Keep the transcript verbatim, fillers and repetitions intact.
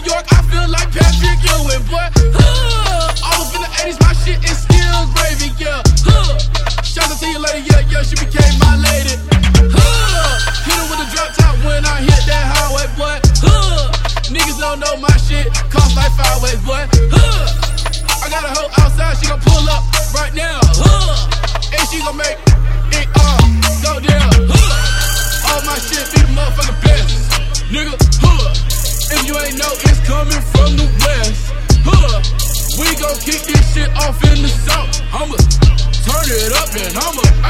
New York, I feel like Patrick Ewing, boy. Huh. All up in the eighties, my shit is still gravy, yeah. Huh. Shout out to your lady, yeah, yeah, she became my lady. Huh. Hit her with a drop top when I hit that highway, boy. Huh. Niggas don't know my shit, cost like five ways, boy. Huh. I got a hoe outside, she gon' pull up right now. Huh. And she gon' make it all go down. Huh. All my shit be the motherfucking best, nigga. Huh. If you ain't know, it's coming from the west. Huh. We gon' kick this shit off in the south. I'ma turn it up and I'ma